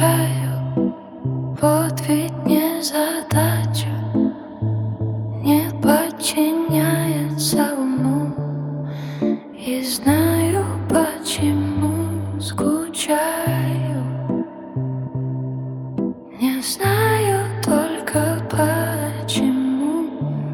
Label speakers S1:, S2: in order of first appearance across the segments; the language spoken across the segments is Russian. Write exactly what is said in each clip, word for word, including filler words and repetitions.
S1: скучаю. Вот ведь не задача, не подчиняется уму. И знаю, почему скучаю. Не знаю только почему.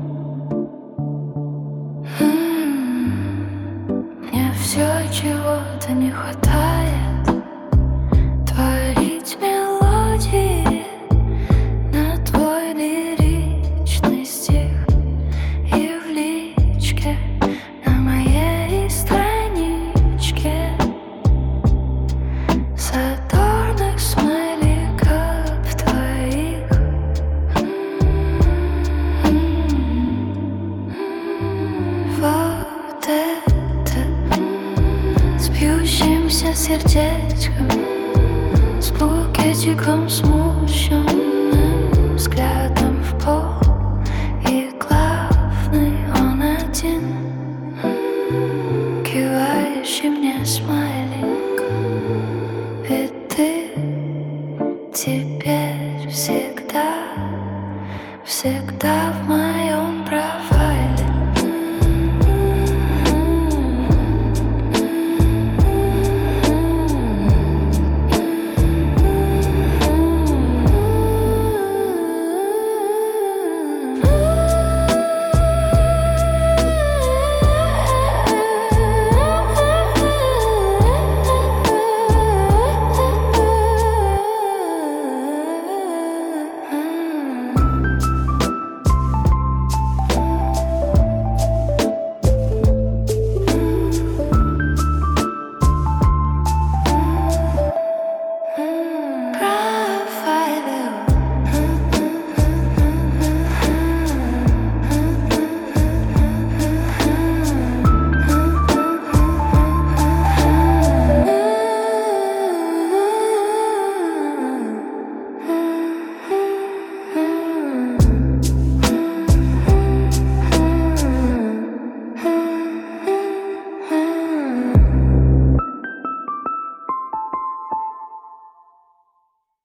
S1: М-м-м. Мне все чего-то не хватает. Творить мелодии на твой лиричный стих. И в личке на моей страничке задорных смайликов твоих. Вот это с бьющимся сердечком, с букетиком смущенным взглядом в пол. И главный он один, кивающий мне смайлик. Ведь ты теперь всегда, всегда в